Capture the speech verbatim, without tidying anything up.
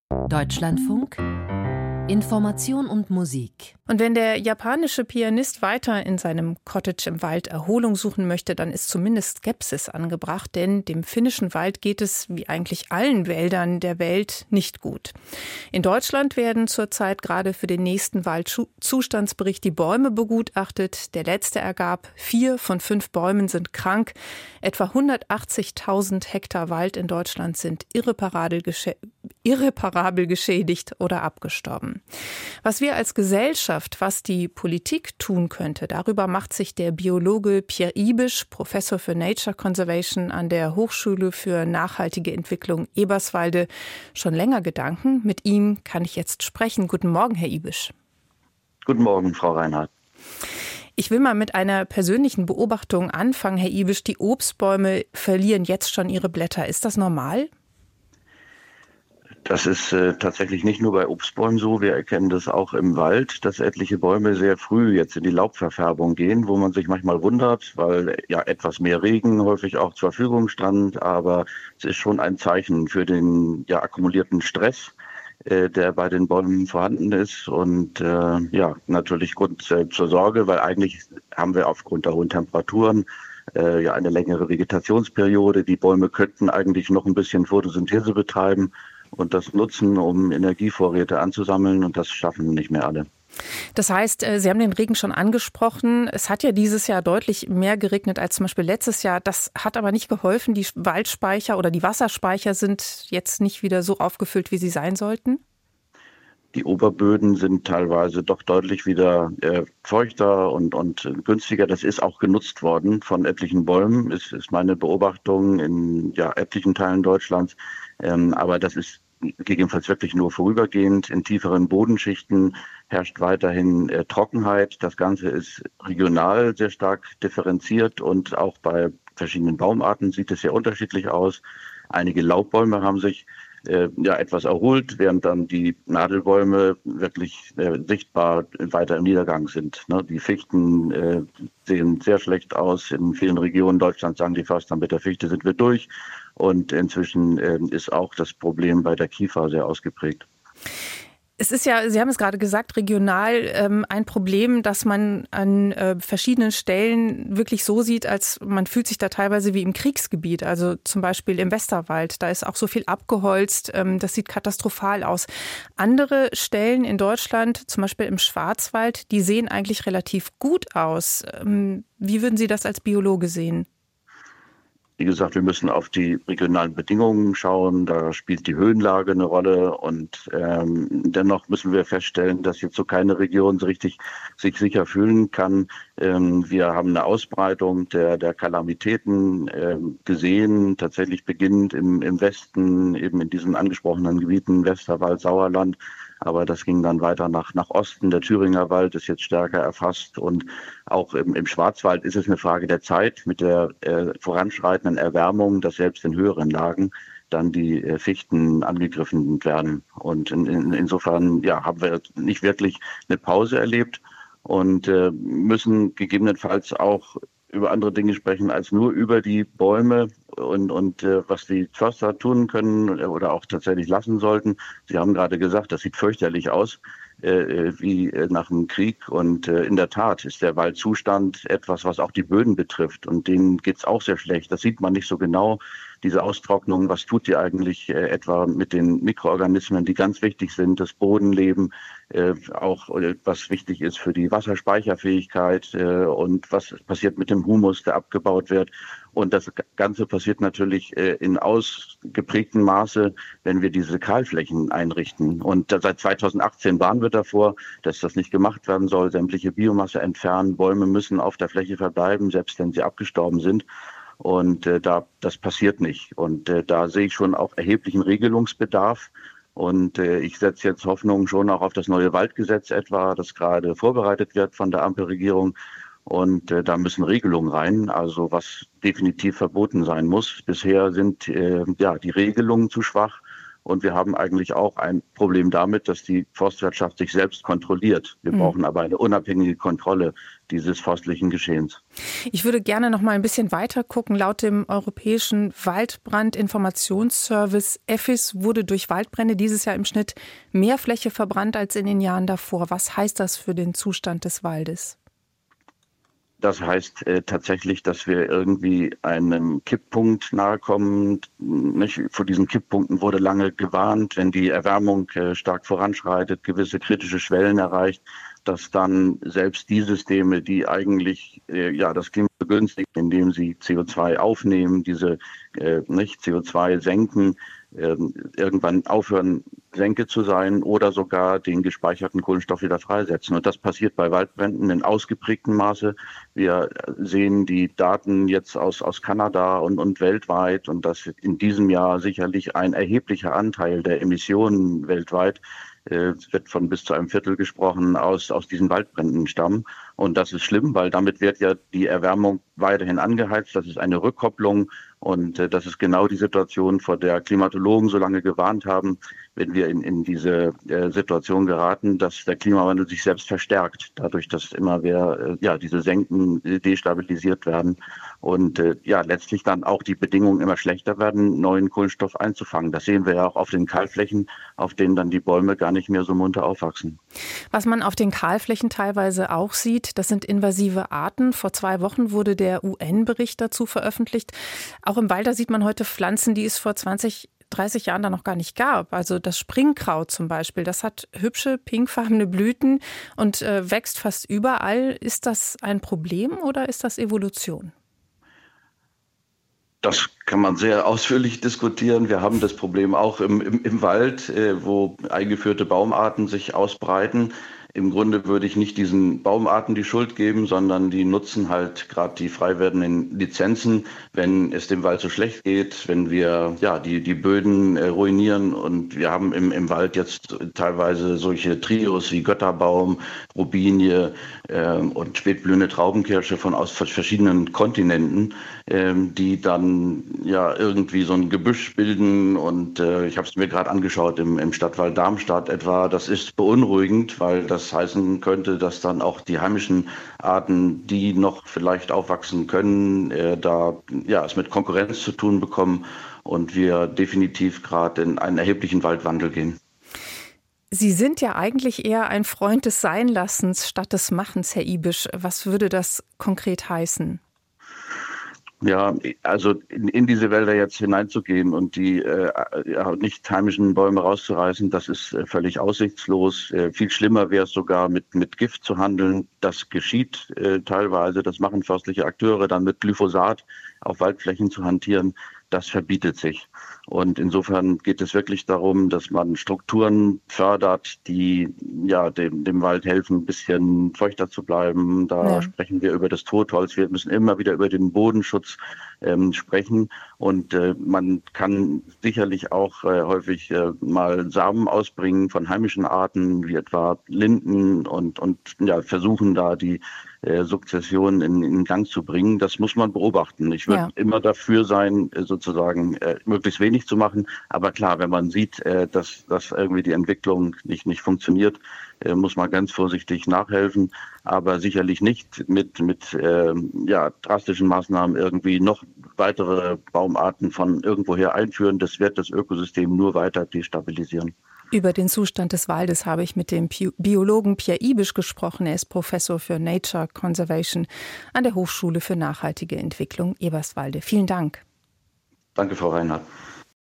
Deutschlandfunk Information und Musik. Und wenn der japanische Pianist weiter in seinem Cottage im Wald Erholung suchen möchte, dann ist zumindest Skepsis angebracht, denn dem finnischen Wald geht es, wie eigentlich allen Wäldern der Welt, nicht gut. In Deutschland werden zurzeit gerade für den nächsten Waldzustandsbericht die Bäume begutachtet. Der letzte ergab, vier von fünf Bäumen sind krank. Etwa hundertachtzigtausend Hektar Wald in Deutschland sind irreparabel, geschä- irreparabel geschädigt oder abgestorben. Was wir als Gesellschaft, was die Politik tun könnte, darüber macht sich der Biologe Pierre Ibisch, Professor für Nature Conservation an der Hochschule für nachhaltige Entwicklung Eberswalde, schon länger Gedanken. Mit ihm kann ich jetzt sprechen. Guten Morgen, Herr Ibisch. Guten Morgen, Frau Reinhardt. Ich will mal mit einer persönlichen Beobachtung anfangen, Herr Ibisch. Die Obstbäume verlieren jetzt schon ihre Blätter. Ist das normal? Das ist äh, tatsächlich nicht nur bei Obstbäumen so. Wir erkennen das auch im Wald, dass etliche Bäume sehr früh jetzt in die Laubverfärbung gehen, wo man sich manchmal wundert, weil ja etwas mehr Regen häufig auch zur Verfügung stand. Aber es ist schon ein Zeichen für den ja akkumulierten Stress, äh, der bei den Bäumen vorhanden ist. Und äh, ja, natürlich Grund äh, zur Sorge, weil eigentlich haben wir aufgrund der hohen Temperaturen äh, ja eine längere Vegetationsperiode. Die Bäume könnten eigentlich noch ein bisschen Photosynthese betreiben und das nutzen, um Energievorräte anzusammeln, und das schaffen nicht mehr alle. Das heißt, Sie haben den Regen schon angesprochen. Es hat ja dieses Jahr deutlich mehr geregnet als zum Beispiel letztes Jahr. Das hat aber nicht geholfen. Die Waldspeicher oder die Wasserspeicher sind jetzt nicht wieder so aufgefüllt, wie sie sein sollten? Die Oberböden sind teilweise doch deutlich wieder äh, feuchter und, und günstiger. Das ist auch genutzt worden von etlichen Bäumen, ist, ist meine Beobachtung in ja, etlichen Teilen Deutschlands. Ähm, aber das ist gegebenenfalls wirklich nur vorübergehend. In tieferen Bodenschichten herrscht weiterhin äh, Trockenheit. Das Ganze ist regional sehr stark differenziert und auch bei verschiedenen Baumarten sieht es sehr unterschiedlich aus. Einige Laubbäume haben sich äh, ja etwas erholt, während dann die Nadelbäume wirklich äh, sichtbar weiter im Niedergang sind. Ne? Die Fichten äh, sehen sehr schlecht aus. In vielen Regionen Deutschlands sagen die Förster, mit der Fichte sind wir durch. Und inzwischen äh, ist auch das Problem bei der Kiefer sehr ausgeprägt. Es ist ja, Sie haben es gerade gesagt, regional ähm, ein Problem, dass man an äh, verschiedenen Stellen wirklich so sieht, als man fühlt sich da teilweise wie im Kriegsgebiet. Also zum Beispiel im Westerwald, da ist auch so viel abgeholzt, ähm, das sieht katastrophal aus. Andere Stellen in Deutschland, zum Beispiel im Schwarzwald, die sehen eigentlich relativ gut aus. Ähm, wie würden Sie das als Biologe sehen? Wie gesagt, wir müssen auf die regionalen Bedingungen schauen. Da spielt die Höhenlage eine Rolle. Und ähm, dennoch müssen wir feststellen, dass jetzt so keine Region so richtig sich sicher fühlen kann. Ähm, wir haben eine Ausbreitung der, der Kalamitäten ähm, gesehen, tatsächlich beginnend im, im Westen, eben in diesen angesprochenen Gebieten, Westerwald, Sauerland. Aber das ging dann weiter nach, nach Osten. Der Thüringer Wald ist jetzt stärker erfasst. Und auch im, im Schwarzwald ist es eine Frage der Zeit mit der äh, voranschreitenden Erwärmung, dass selbst in höheren Lagen dann die äh, Fichten angegriffen werden. Und in, in, insofern ja, haben wir nicht wirklich eine Pause erlebt und äh, müssen gegebenenfalls auch über andere Dinge sprechen als nur über die Bäume und, und äh, was die Förster tun können oder auch tatsächlich lassen sollten. Sie haben gerade gesagt, das sieht fürchterlich aus, äh, wie äh, nach dem Krieg. Und äh, in der Tat ist der Waldzustand etwas, was auch die Böden betrifft. Und denen geht's auch sehr schlecht. Das sieht man nicht so genau. Diese Austrocknung, was tut die eigentlich äh, etwa mit den Mikroorganismen, die ganz wichtig sind, das Bodenleben, äh, auch äh, was wichtig ist für die Wasserspeicherfähigkeit äh, und was passiert mit dem Humus, der abgebaut wird. Und das Ganze passiert natürlich äh, in ausgeprägtem Maße, wenn wir diese Kahlflächen einrichten. Und da, seit zweitausendachtzehn warnen wir davor, dass das nicht gemacht werden soll, sämtliche Biomasse entfernen. Bäume müssen auf der Fläche verbleiben, selbst wenn sie abgestorben sind. Und äh, da das passiert nicht. Und äh, da sehe ich schon auch erheblichen Regelungsbedarf. Und äh, ich setze jetzt Hoffnung schon auch auf das neue Waldgesetz etwa, das gerade vorbereitet wird von der Ampelregierung. Und äh, da müssen Regelungen rein, also was definitiv verboten sein muss. Bisher sind äh, ja die Regelungen zu schwach. Und wir haben eigentlich auch ein Problem damit, dass die Forstwirtschaft sich selbst kontrolliert. Wir mhm. brauchen aber eine unabhängige Kontrolle dieses forstlichen Geschehens. Ich würde gerne noch mal ein bisschen weiter gucken. Laut dem Europäischen Waldbrandinformationsservice E F I S wurde durch Waldbrände dieses Jahr im Schnitt mehr Fläche verbrannt als in den Jahren davor. Was heißt das für den Zustand des Waldes? Das heißt äh, tatsächlich, dass wir irgendwie einem Kipppunkt nahe kommen. Nicht? Vor diesen Kipppunkten wurde lange gewarnt, wenn die Erwärmung äh, stark voranschreitet, gewisse kritische Schwellen erreicht, dass dann selbst die Systeme, die eigentlich äh, ja das Klima begünstigen, indem sie C O zwei aufnehmen, diese äh, nicht C O zwei senken, äh, irgendwann aufhören, Senke zu sein oder sogar den gespeicherten Kohlenstoff wieder freisetzen. Und das passiert bei Waldbränden in ausgeprägtem Maße. Wir sehen die Daten jetzt aus, aus Kanada und, und weltweit und dass in diesem Jahr sicherlich ein erheblicher Anteil der Emissionen weltweit, äh, es wird von bis zu einem Viertel gesprochen, aus, aus diesen Waldbränden stammen. Und das ist schlimm, weil damit wird ja die Erwärmung weiterhin angeheizt. Das ist eine Rückkopplung. Und äh, das ist genau die Situation, vor der Klimatologen so lange gewarnt haben, wenn wir in, in diese äh, Situation geraten, dass der Klimawandel sich selbst verstärkt, dadurch, dass immer mehr äh, ja, diese Senken äh, destabilisiert werden und äh, ja letztlich dann auch die Bedingungen immer schlechter werden, neuen Kohlenstoff einzufangen. Das sehen wir ja auch auf den Kahlflächen, auf denen dann die Bäume gar nicht mehr so munter aufwachsen. Was man auf den Kahlflächen teilweise auch sieht, das sind invasive Arten. Vor zwei Wochen wurde der U N-Bericht dazu veröffentlicht. Auch im Wald, da sieht man heute Pflanzen, die es vor zwanzig, dreißig Jahren da noch gar nicht gab. Also das Springkraut zum Beispiel, das hat hübsche, pinkfarbene Blüten und äh, wächst fast überall. Ist das ein Problem oder ist das Evolution? Das kann man sehr ausführlich diskutieren. Wir haben das Problem auch im, im, im Wald, äh, wo eingeführte Baumarten sich ausbreiten. Im Grunde würde ich nicht diesen Baumarten die Schuld geben, sondern die nutzen halt gerade die frei werdenden Lizenzen, wenn es dem Wald so schlecht geht, wenn wir ja die die Böden äh, ruinieren. Und wir haben im im Wald jetzt teilweise solche Trios wie Götterbaum, Robinie äh, und spätblühende Traubenkirsche von aus verschiedenen Kontinenten, äh, die dann ja irgendwie so ein Gebüsch bilden. Und äh, ich habe es mir gerade angeschaut im im Stadtwald Darmstadt etwa. Das ist beunruhigend, weil das Das heißen könnte, dass dann auch die heimischen Arten, die noch vielleicht aufwachsen können, äh, da ja, es mit Konkurrenz zu tun bekommen und wir definitiv gerade in einen erheblichen Waldwandel gehen. Sie sind ja eigentlich eher ein Freund des Seinlassens statt des Machens, Herr Ibisch. Was würde das konkret heißen? Ja, also in, in diese Wälder jetzt hineinzugehen und die äh, ja, nicht heimischen Bäume rauszureißen, das ist äh, völlig aussichtslos. Äh, viel schlimmer wäre es sogar, mit, mit Gift zu handeln. Das geschieht äh, teilweise. Das machen forstliche Akteure, dann mit Glyphosat auf Waldflächen zu hantieren. Das verbietet sich. Und insofern geht es wirklich darum, dass man Strukturen fördert, die ja dem, dem Wald helfen, ein bisschen feuchter zu bleiben. Da ja. sprechen wir über das Totholz. Wir müssen immer wieder über den Bodenschutz ähm, sprechen. Und äh, man kann sicherlich auch äh, häufig äh, mal Samen ausbringen von heimischen Arten, wie etwa Linden und, und ja, versuchen da die äh, Sukzession in, in Gang zu bringen. Das muss man beobachten. Ich würde ja. immer dafür sein, sozusagen äh, möglichst wenig zu machen. Aber klar, wenn man sieht, äh, dass, dass irgendwie die Entwicklung nicht, nicht funktioniert, äh, muss man ganz vorsichtig nachhelfen. Aber sicherlich nicht mit, mit äh, ja, drastischen Maßnahmen irgendwie noch weitere Baumarten von irgendwoher einführen. Das wird das Ökosystem nur weiter destabilisieren. Über den Zustand des Waldes habe ich mit dem Biologen Pierre Ibisch gesprochen. Er ist Professor für Nature Conservation an der Hochschule für nachhaltige Entwicklung Eberswalde. Vielen Dank. Danke, Frau Reinhardt.